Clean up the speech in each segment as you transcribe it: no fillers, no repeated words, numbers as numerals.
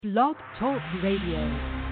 Blog Talk Radio.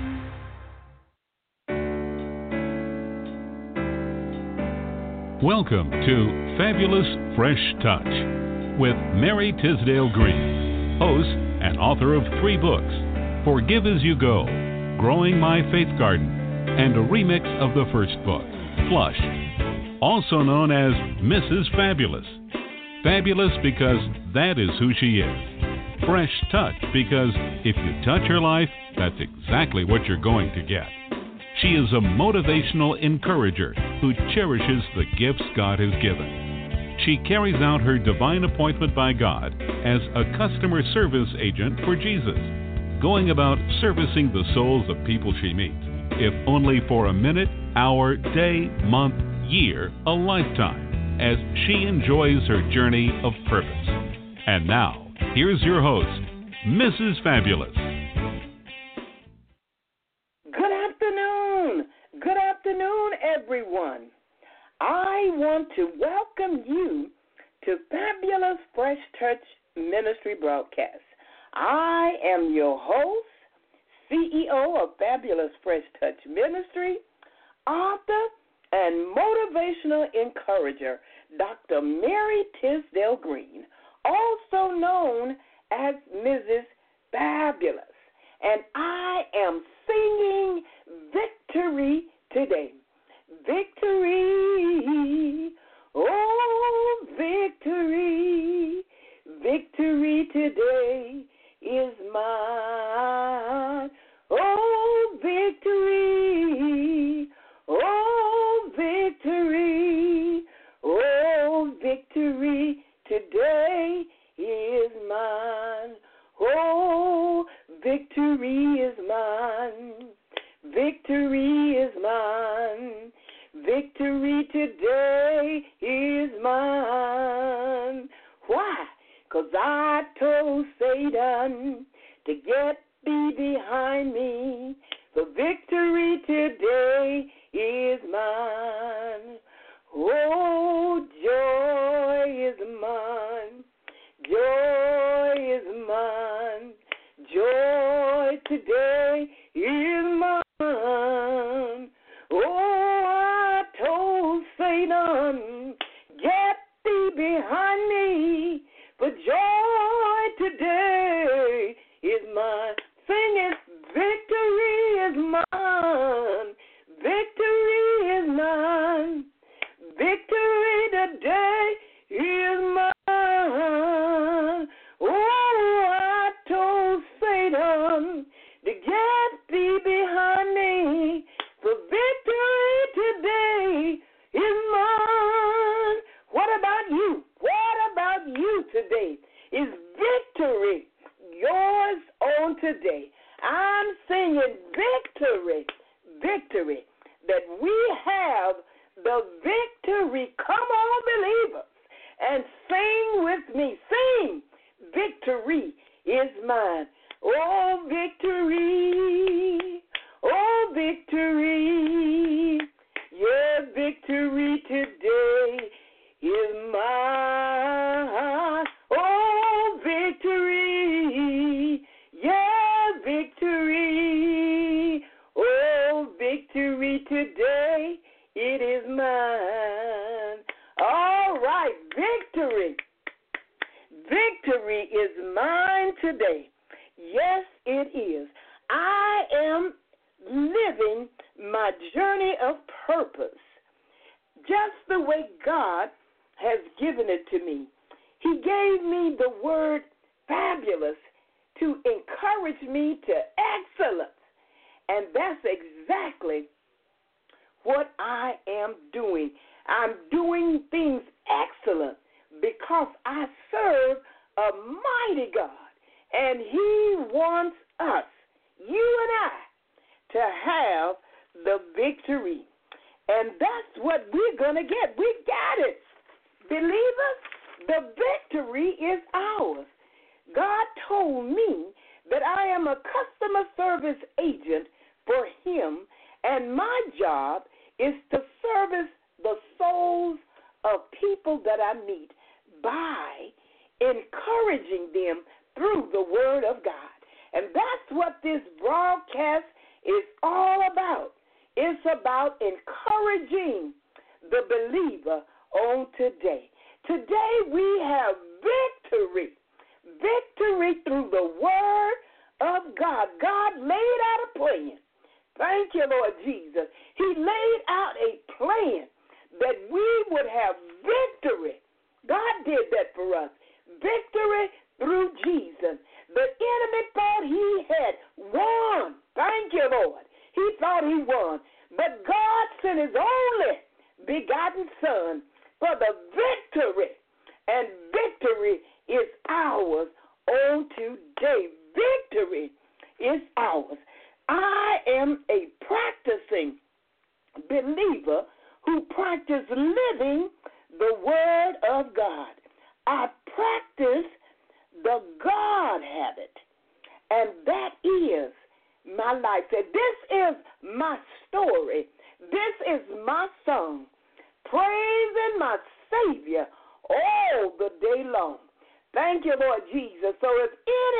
Welcome to Fabulous Fresh Touch with Mary Tisdale Green, host and author of 3 books, Forgive As You Go, Growing My Faith Garden, and a remix of the first book, Flush, also known as Mrs. Fabulous. Fabulous because that is who she is. Fresh Touch because if you touch her life, that's exactly what you're going to get. She is a motivational encourager who cherishes the gifts God has given. She carries out her divine appointment by God as a customer service agent for Jesus, going about servicing the souls of people she meets, if only for a minute, hour, day, month, year, a lifetime, as she enjoys her journey of purpose. And now, here's your host, Mrs. Fabulous. Good afternoon, everyone. I want to welcome you to Fabulous Fresh Touch Ministry broadcast. I am your host, CEO of Fabulous Fresh Touch Ministry, author, and motivational encourager, Dr. Mary Tisdale Green, also known as Mrs. Fabulous. And I am singing victory today. Victory, oh, victory, victory today is mine. Oh, victory, oh, victory, oh, victory today is mine. Oh, victory is mine. Victory is mine. Victory today is mine. Why? 'Cause I told Satan to get thee behind me. The victory today is mine. Oh, joy is mine. Joy is mine. Joy today is mine. Oh, I told Satan, get thee behind me, for joy today is mine. Sing it, victory is mine. Victory is mine. Victory today is mine. Oh, I told Satan to get thee behind me, for victory today is mine. What about you? What about you today? Is victory yours on today? I'm singing victory, victory, that we have the victory. Come on, believers, and sing with me. Sing, victory is mine. Oh, victory, oh, victory, yeah, victory today is mine. Oh, victory, yeah, victory, oh, victory today, it is mine. All right, victory. Victory is mine today. Yes, it is. I am living my journey of purpose just the way God has given it to me. He gave me the word fabulous to encourage me to excellence. And that's exactly what I am doing. I'm doing things excellent because I serve a mighty God. And He wants us, you and I, to have the victory. And that's what we're going to get. We got it. Believers, the victory is ours. God told me that I am a customer service agent for Him, and my job is to service the souls of people that I meet by encouraging them through the Word of God. And that's what this broadcast is all about. It's about encouraging the believer on today. Today we have victory. Victory through the Word of God. God laid out a plan. Thank you, Lord Jesus. He laid out a plan that we would have victory. God did that for us. Victory through Jesus. The enemy thought he had won. Thank you, Lord. He thought he won. But God sent his only begotten Son for the victory. And victory is ours on today. Victory is ours. I am a practicing believer who practice living the Word of God. I practice the God habit, and that is my life. And this is my story. This is my song, praising my Savior all the day long. Thank you, Lord Jesus. So if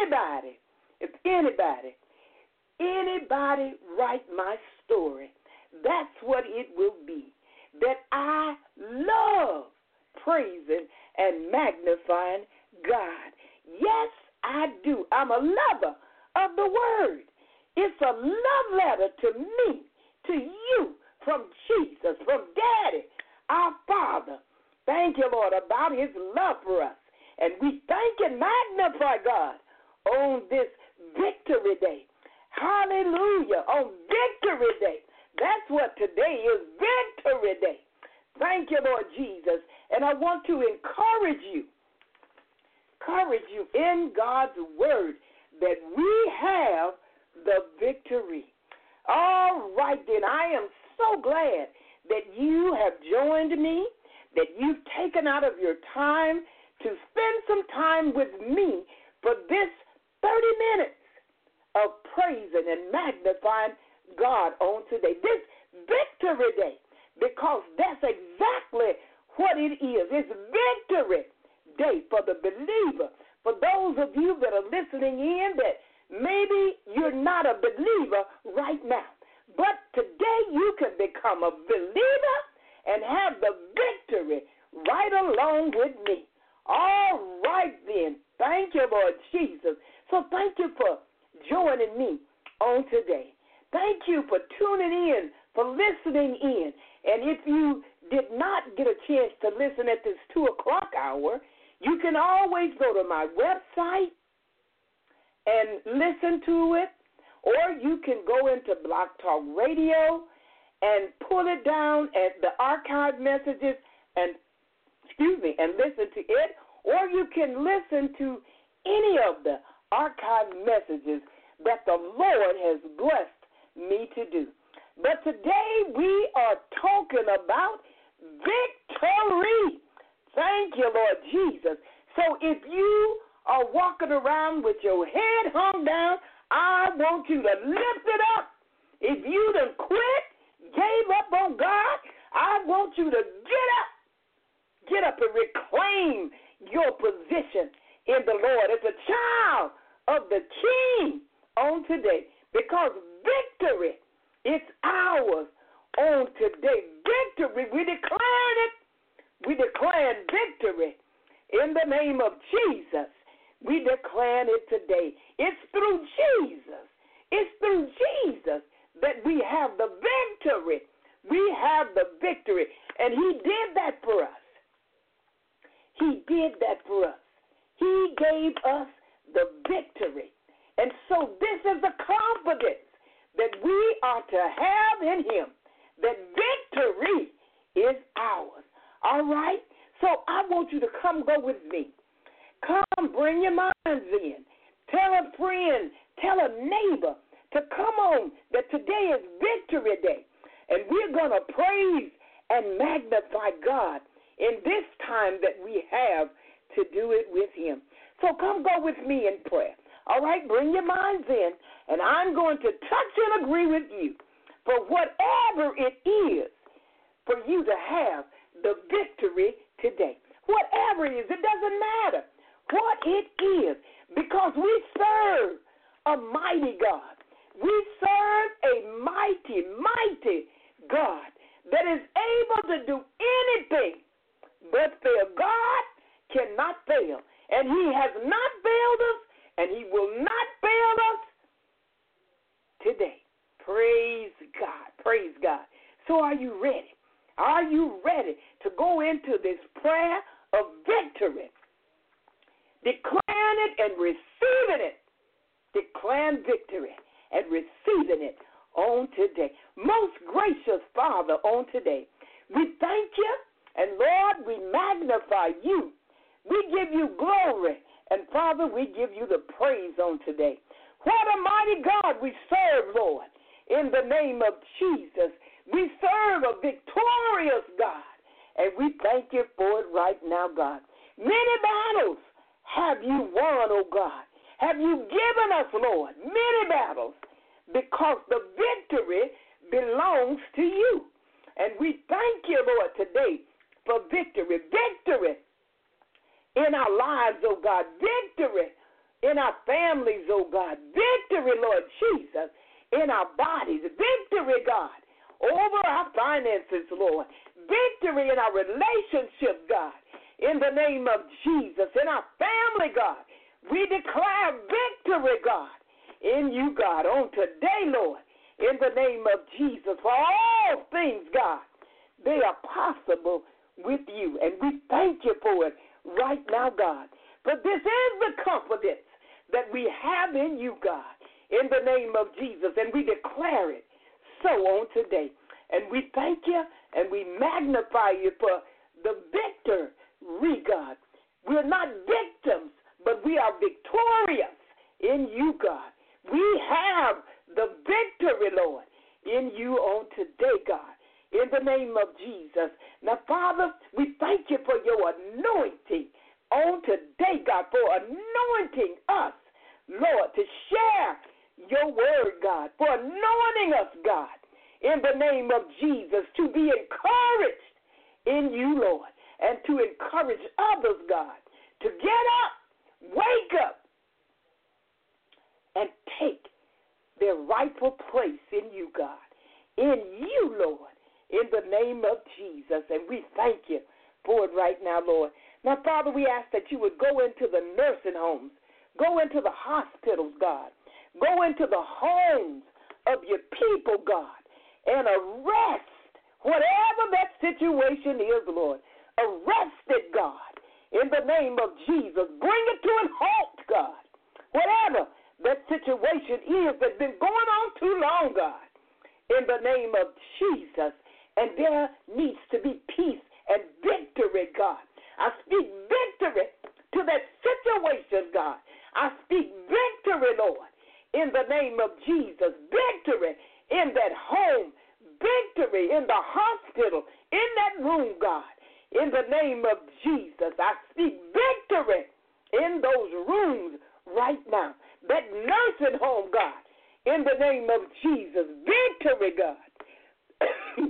anybody write my story, that's what it will be. That I love praising and magnifying God. Yes, I do. I'm a lover of the Word. It's a love letter to me, to you, from Jesus, from Daddy, our Father. Thank you, Lord, about his love for us. And we thank and magnify God on this Victory Day. Hallelujah. On Victory Day. That's what today is, Victory Day. Thank you, Lord Jesus. And I want to encourage you in God's Word that we have the victory. All right, then. I am so glad that you have joined me, that you've taken out of your time to spend some time with me for this 30 minutes of praising and magnifying God on today. This Victory Day, because that's exactly what it is. It's Victory Day for the believer. For those of you that are listening in that maybe you're not a believer right now, but today you can become a believer and have the victory right along with me. All right, then. Thank you, Lord Jesus. So thank you for joining me on today. Thank you for tuning in, for listening in. And if you did not get a chance to listen at this 2 o'clock hour, you can always go to my website and listen to it, or you can go into Blog Talk Radio and pull it down at the archive messages and listen to it, or you can listen to any of the archive messages that the Lord has blessed me to do. But today we are talking about victory. Thank you, Lord Jesus. So if you are walking around with your head hung down, I want you to lift it up. If you done quit, gave up on God, I want you to get up. Get up and reclaim your position in the Lord as a child of the King on today, because victory is ours on today. Victory, we declare it. We declare victory in the name of Jesus. We declare it today. It's through Jesus. It's through Jesus that we have the victory. We have the victory. And he did that for us. He did that for us. He gave us the victory. And so this is the confidence that we are to have in him, that victory is ours. All right? So I want you to come go with me. Come, bring your minds in. Tell a friend, tell a neighbor to come on, that today is Victory Day. And we're going to praise and magnify God in this time that we have to do it with him. So come go with me in prayer. All right, bring your minds in, and I'm going to touch and agree with you for whatever it is for you to have the victory today. Whatever it is, it doesn't matter what it is, because we serve a mighty God. We serve a mighty, mighty God that is able to do anything but fail. God cannot fail, and he has not failed us, and he will not fail us today. Praise God. Praise God. So are you ready? Are you ready to go into this prayer of victory? Declaring it and receiving it. Declaring victory and receiving it on today. Most gracious Father, on today, we thank you, and Lord, we magnify you. We give you glory, and Father, we give you the praise on today. What a mighty God we serve, Lord. In the name of Jesus, we serve a victorious God, and we thank you for it right now, God. Many battles have you won, oh God. Have you given us, Lord, many battles, because the victory belongs to you. And we thank you, Lord, today for victory. Victory in our lives, oh God. Victory in our families, oh God. Victory, Lord Jesus, in our bodies. Victory, God, over our finances, Lord. Victory in our relationship, God. In the name of Jesus. In our family, God. We declare victory, God, in you, God, on today, Lord, in the name of Jesus. For all things, God, they are possible with you, and we thank you for it right now, God. But this is the confidence that we have in you, God, in the name of Jesus, and we declare it so on today. And we thank you, and we magnify you for the victory, God. We're not victims, but we are victorious in you, God. We have the victory, Lord, in you on today, God, in the name of Jesus. Now, Father, we thank you for your anointing on today, God, for anointing us, Lord, to share your word, God, for anointing us, God, in the name of Jesus, to be encouraged in you, Lord, and to encourage others, God, to get up, wake up, and take their rightful place in you, God, in you, Lord, in the name of Jesus. And we thank you for it right now, Lord. Now, Father, we ask that you would go into the nursing homes, go into the hospitals, God, go into the homes of your people, God, and arrest whatever that situation is, Lord. Arrest it, God, in the name of Jesus. Bring it to an halt, God. Whatever that situation is that's been going on too long, God, in the name of Jesus. And there needs to be peace and victory, God. I speak victory to that situation, God. I speak victory, Lord, in the name of Jesus. Victory in that home. Victory in the hospital, in that room, God. In the name of Jesus, I speak victory in those rooms right now. That nursing home, God, in the name of Jesus. Victory, God.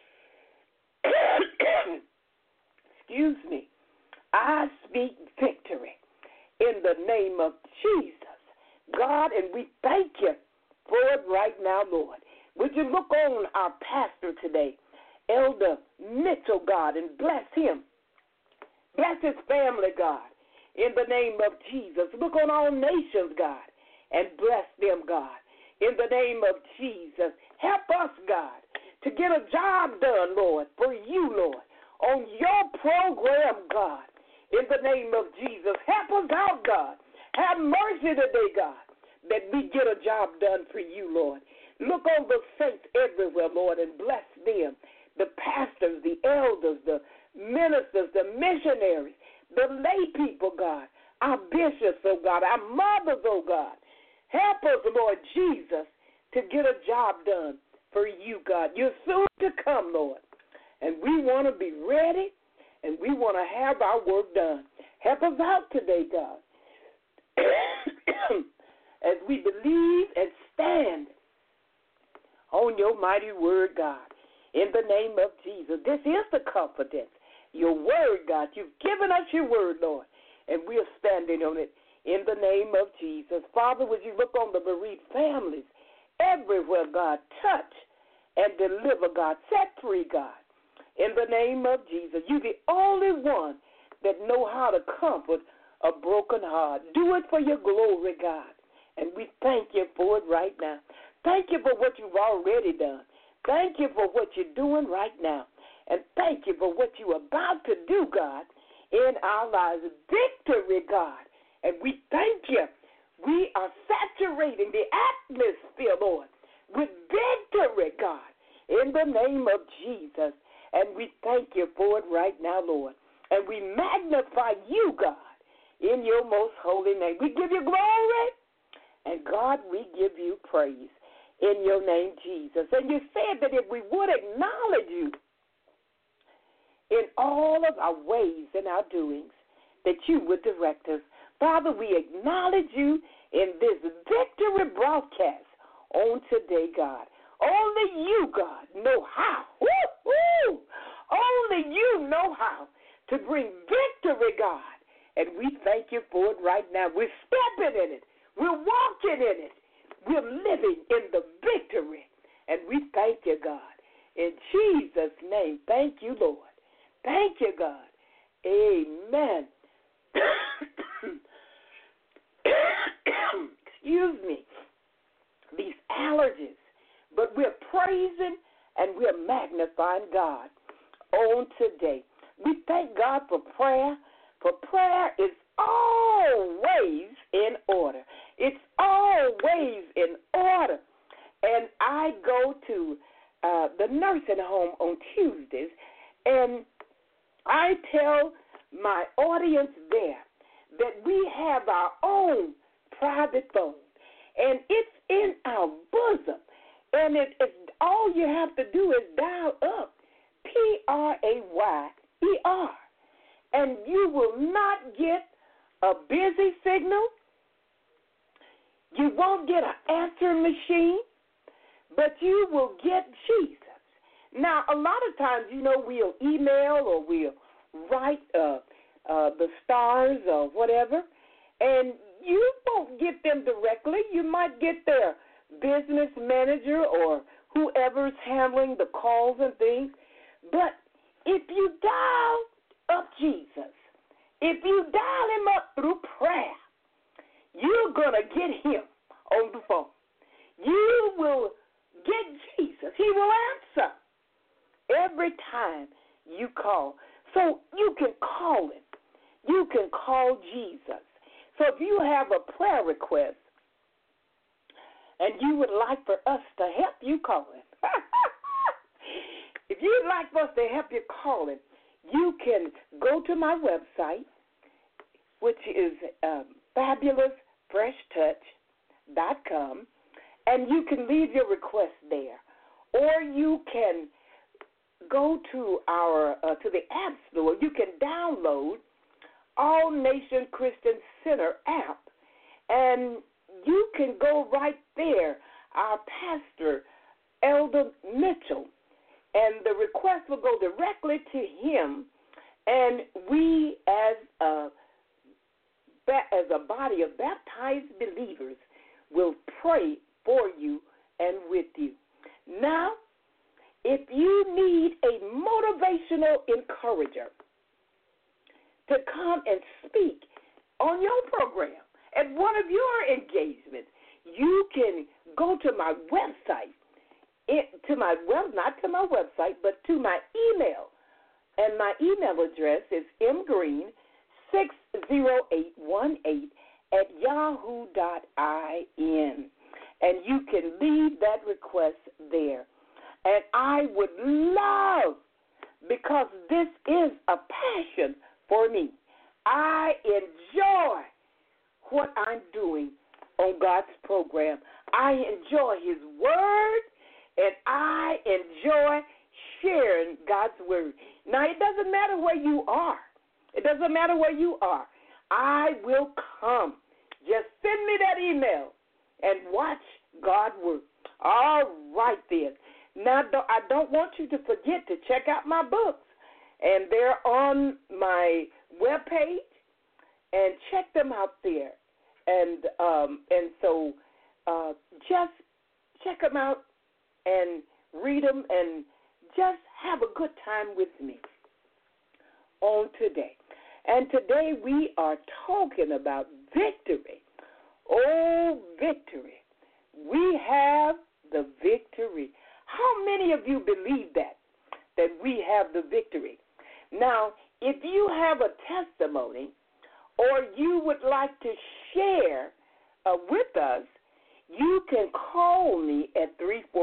Excuse me. I speak victory in the name of Jesus, God, and we thank you for it right now, Lord. Would you look on our pastor today, Elder Mitchell, God, and bless him. Bless his family, God, in the name of Jesus. Look on all nations, God, and bless them, God, in the name of Jesus. Help us, God, to get a job done, Lord, for you, Lord, on your program, God, in the name of Jesus. Help us out, God. Have mercy today, God, that we get a job done for you, Lord. Look on the saints everywhere, Lord, and bless them. The pastors, the elders, the ministers, the missionaries, the lay people, God, our bishops, oh God, our mothers, oh God. Help us, Lord Jesus, to get a job done for you, God. You're soon to come, Lord, and we want to be ready, and we want to have our work done. Help us out today, God, as we believe and stand on your mighty word, God, in the name of Jesus. This is the confidence, your word, God. You've given us your word, Lord, and we are standing on it in the name of Jesus. Father, would you look on the bereaved families everywhere, God, touch and deliver, God, set free, God, in the name of Jesus. You're the only one that know how to comfort a broken heart. Do it for your glory, God, and we thank you for it right now. Thank you for what you've already done. Thank you for what you're doing right now, and thank you for what you're about to do, God, in our lives. Victory, God, and we thank you. We are saturating the atmosphere, Lord, with victory, God, in the name of Jesus. And we thank you for it right now, Lord. And we magnify you, God, in your most holy name. We give you glory, and God, we give you praise in your name, Jesus. And you said that if we would acknowledge you in all of our ways and our doings, that you would direct us. Father, we acknowledge you in this victory broadcast on today, God. Only you, God, know how. Woo-hoo! Only you know how to bring victory, God. And we thank you for it right now. We're stepping in it. We're walking in it. We're living in the victory. And we thank you, God. In Jesus' name, thank you, Lord. Thank you, God. Amen. Excuse me. These allergies. But we're praising and we're magnifying God on today. We thank God for prayer is always in order. It's always in order. And I go to the nursing home on Tuesdays, and I tell my audience there that we have our own private phone, and it's in our bosom. And it's all you have to do is dial up PRAYER, and you will not get a busy signal. You won't get an answering machine, but you will get Jesus. Now, a lot of times, we'll email or we'll write the stars or whatever, and you won't get them directly. You might get their business manager or whoever's handling the calls and things. But if you dial up Jesus, if you dial him up through prayer, you're going to get him on the phone. You will get Jesus. He will answer every time you call. So you can call him. You can call Jesus. So if you have a prayer request and you would like for us to help you call him, if you'd like for us to help you call him, you can go to my website, which is fabulousfreshtouch.com, and you can leave your request there. Or you can go to our to the App Store. You can download All Nation Christian Center app, and you can go right there. Our pastor, Elder Mitchell, and the request will go directly to him, and we as a body of baptized believers will pray for you and with you. Now, if you need a motivational encourager to come and speak on your program at one of your engagements, you can go to my website, not to my website, but to my email. And my email address is mgreen60818@yahoo.in. And you can leave that request there. And I would love, because this is a passion for me, I enjoy what I'm doing on God's program. I enjoy his word, and I enjoy sharing God's word. Now, it doesn't matter where you are. It doesn't matter where you are. I will come. Just send me that email and watch God work. All right, then. Now, I don't want you to forget to check out my books. And they're on my webpage. And check them out there. And so just check them out and read them and just have a good time with me on today. And today we are talking about victory. Oh, victory. We have the victory. How many of you believe that we have the victory? Now, if you have a testimony or you would like to share with us, you can call me at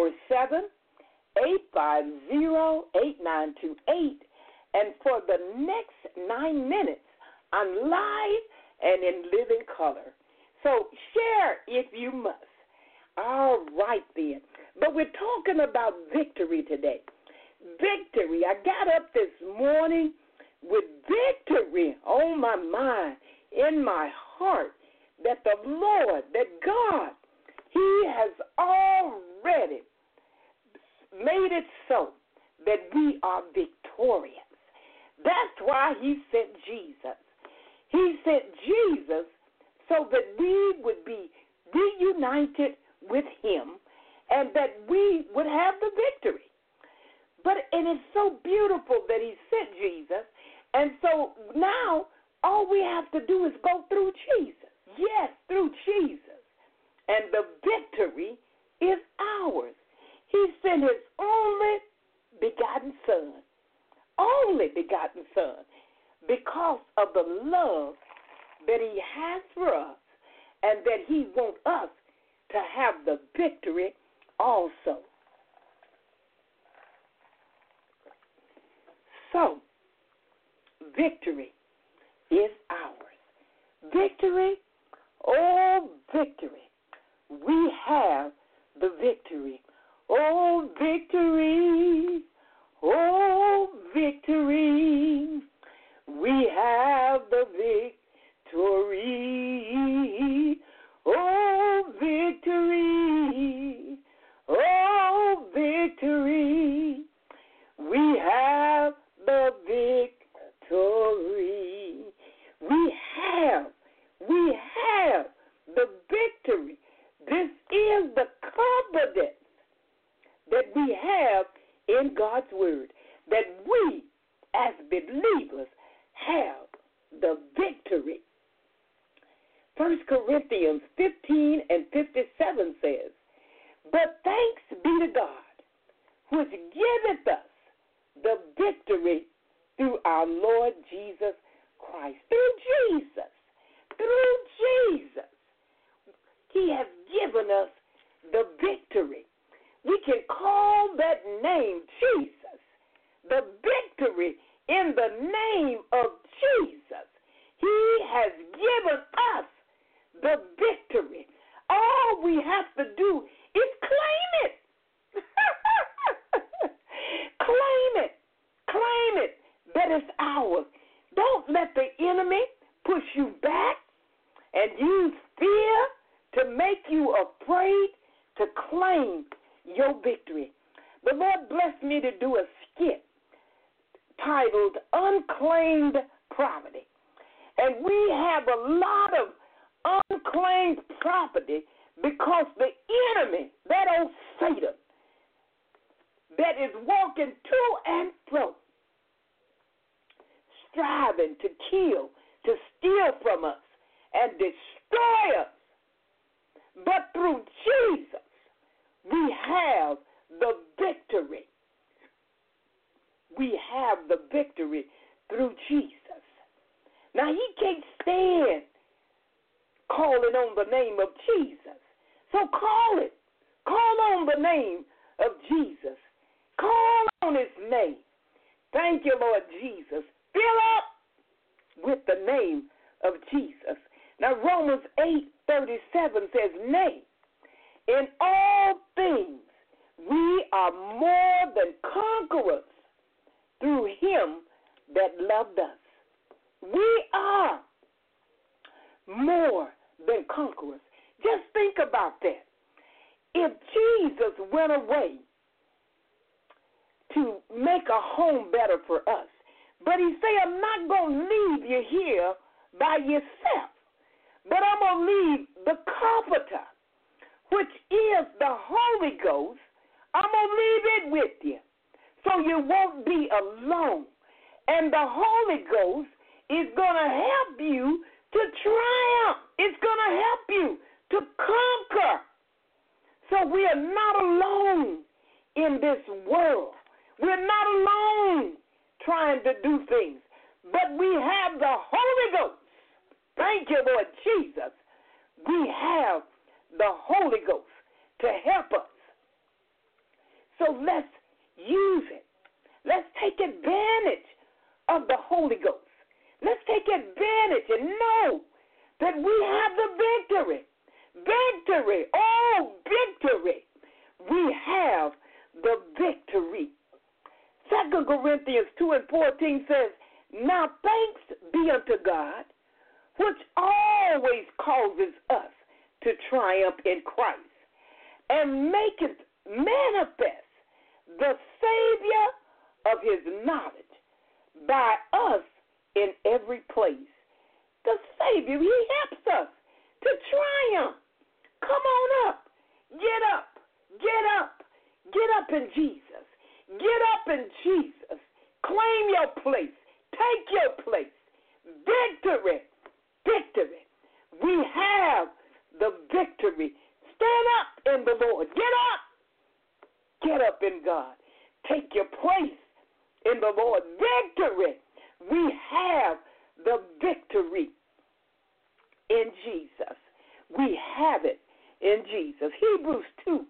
347-850-8928. And for the next 9 minutes, I'm live and in living color. So share if you must. All right, then. But we're talking about victory today. Victory. I got up this morning with victory on my mind, in my heart, that the Lord, that God, He has already made it so that we are victorious. That's why He sent Jesus. He sent Jesus so that we would be reunited with Him and that we would have the victory. And it's so beautiful that He sent Jesus. And so now all we have to do is go through Jesus. Yes, through Jesus. And the victory is ours. He sent His only begotten Son, because of the love that He has for us and that He wants us to have the victory also. So, victory is ours. Victory, oh, victory. We have the victory. Oh, victory. Oh, victory. We have the victory. Oh, victory. Oh, victory. We have the victory. We have the victory. This is the confidence that we have in God's word, that we as believers have the victory. 1 Corinthians 15 and 57 says, "But thanks be to God, which giveth us the victory through our Lord Jesus Christ." Through Jesus. He has given us the victory. We can call that name Jesus. The victory in the name of Jesus. He has given us the victory. All we have to do is claim it. Claim it that it's ours. Don't let the enemy push you back and use fear to make you afraid to claim your victory. The Lord blessed me to do a skit titled Unclaimed Property. And we have a lot of unclaimed property because the enemy, that old Satan, that is walking to and fro, striving to kill, to steal from us, and destroy us. But through Jesus, we have the victory. We have the victory through Jesus. Now, he can't stand calling on the name of Jesus. So call it. Call on the name of Jesus. Call on his name. Thank you, Lord Jesus. Fill up with the name of Jesus. Now, Romans 8:37 says, "Nay, in all things we are more than conquerors through him that loved us." We are more than conquerors. Just think about that. If Jesus went away to make a home better for us, but he said, "I'm not going to leave you here by yourself. But I'm going to leave the Comforter, which is the Holy Ghost. I'm going to leave it with you so you won't be alone. And the Holy Ghost is going to help you to triumph. It's going to help you to conquer. So we are not alone in this world. We're not alone trying to do things. But we have the Holy Ghost. Thank you, Lord Jesus. We have the Holy Ghost to help us. So let's use it. Let's take advantage of the Holy Ghost. Let's take advantage and know that we have the victory. Victory. Oh, victory. We have the victory. 2 Corinthians 2:14 says, now thanks be unto God, which always causes us to triumph in Christ, and maketh manifest the Savior of his knowledge by us in every place. The Savior, he helps us to triumph. Come on up. Get up. Get up. Get up in Jesus. Get up in Jesus. Claim your place. Take your place. Victory. Victory. We have the victory. Stand up in the Lord. Get up. Get up in God. Take your place in the Lord. Victory. We have the victory in Jesus. We have it in Jesus. Hebrews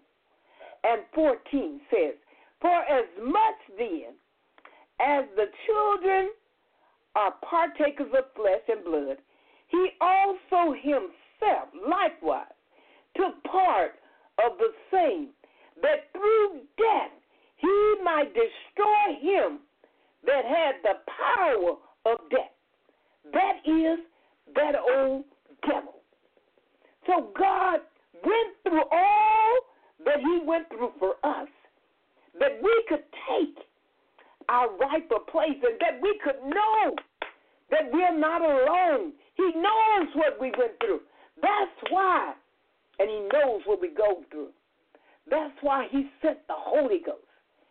2:14 says, for as much then as the children are partakers of flesh and blood, he also himself likewise took part of the same, that through death he might destroy him that had the power of death. That is that old devil. So God went through all that he went through for us, that we could take our rightful place and that we could know that we're not alone. He knows what we went through. That's why, and he knows what we go through. That's why he sent the Holy Ghost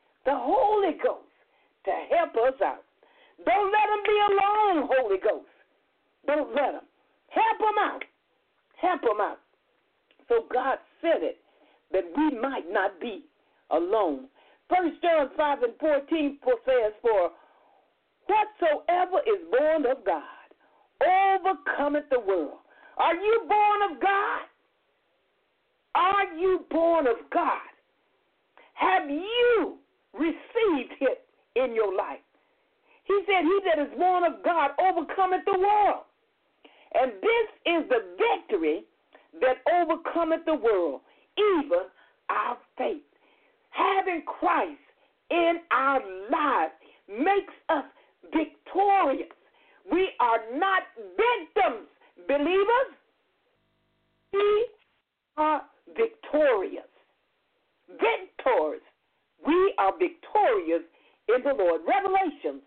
to help us out. Don't let him be alone, Holy Ghost. Don't let him. Help him out. Help him out. So God said it that we might not be alone. 1 John 5:14 says, for whatsoever is born of God overcometh the world. Are you born of God? Are you born of God? Have you received it in your life? He said, he that is born of God overcometh the world. And this is the victory that overcometh the world, even our faith. Having Christ in our lives makes us victorious. We are not victims, believers. We are victorious. Victors. We are victorious in the Lord. Revelations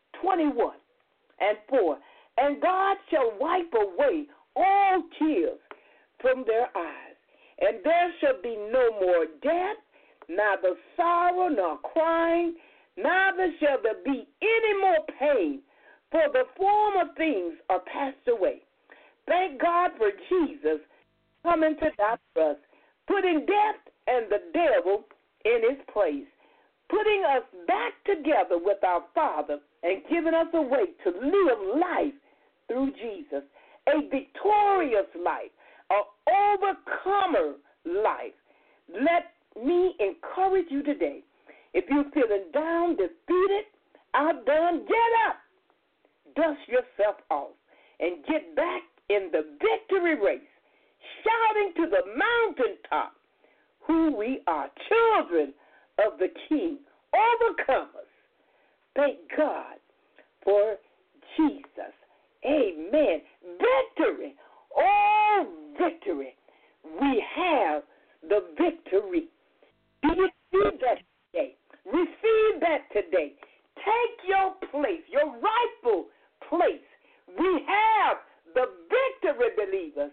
21:4. And God shall wipe away all tears from their eyes, and there shall be no more death, neither sorrow nor crying, neither shall there be any more pain, for the former things are passed away. Thank God for Jesus coming to die for us, putting death and the devil in his place, putting us back together with our Father and giving us a way to live life through Jesus, a victorious life, an overcomer life. Let me encourage you today. If you're feeling down, defeated, outdone, get up. Dust yourself off and get back in the victory race, shouting to the mountaintop who we are, children of the King, overcomers. Thank God for Jesus. Amen. Victory. Oh, victory. We have the victory. Do you receive that today? Receive that today. Take your place, your rightful place. We have the victory, believers.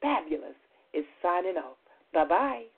Fabulous is signing off. Bye-bye.